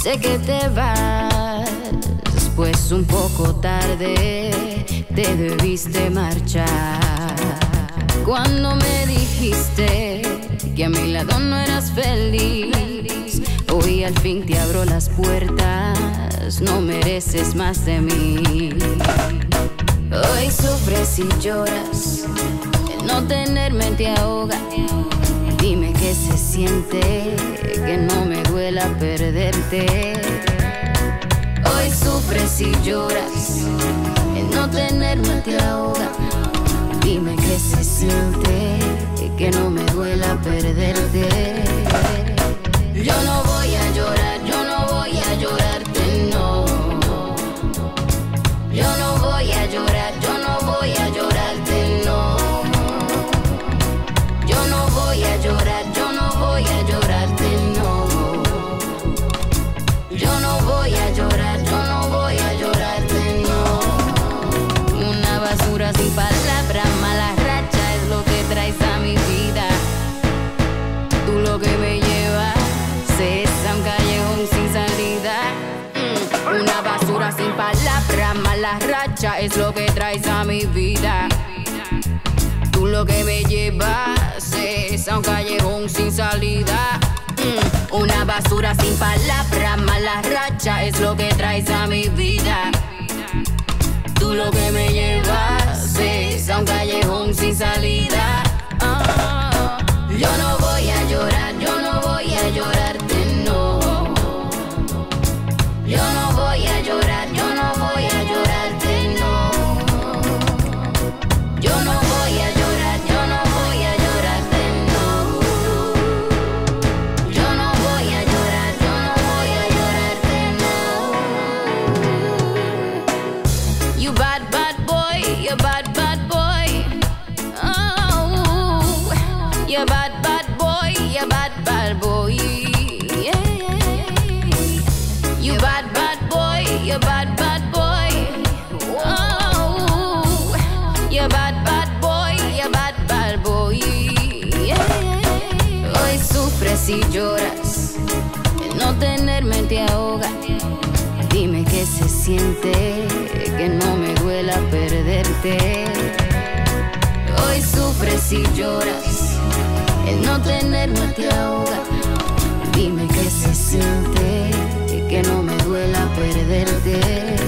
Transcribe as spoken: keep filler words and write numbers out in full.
Sé que te vas, pues un poco tarde te debiste marchar. Cuando me dijiste que a mi lado no eras feliz, hoy al fin te abro las puertas, no mereces más de mí. Hoy sufres y lloras, el no tenerme te ahoga. Dime qué se siente, que no me duela perderte. Hoy sufres y lloras, el no tenerme te ahoga. Dime qué se siente, que no me duela perderte. Yo no voy a llorar, yo no voy a llorarte, no. Yo no voy a llorar, yo no voy a llorarte, no. Yo no voy a llorar, yo no voy a llorarte, no. Yo no voy a llorar, yo no voy a llorarte, no. Una basura sin palabras, mala racha es lo que traes a mi vida. Tú lo que me llevas es a un callejón sin salida. Mm. Una basura sin palabras, mala racha es lo que traes a mi vida. Tú lo que me llevas es a un callejón sin salida. Mm. Una basura sin palabras, mala racha es lo que traes a mi vida. Tú lo que me llevas es a un callejón sin salida. Oh. Yo no voy a llorar, yo no voy a llorarte, no. Yo no voy a llorar, yo no voy a llorarte, no. Yo no voy a llorar, yo no voy a llorarte, no. Yo no voy a llorar, yo no voy a llorarte, no. You bad, bad boy, you bad, bad boy. Oh, you bad, bad boy, you bad, bad boy. Yeah. You bad, bad boy, you bad, bad boy. Oh, you bad, bad boy, you bad, bad boy. Yeah. Hoy sufres y lloras, el no tenerme te ahoga. Dime qué se siente, que no me duela perderte. Hoy sufres y lloras, el no tenerme te ahoga. Dime qué se siente, que no me duela perderte.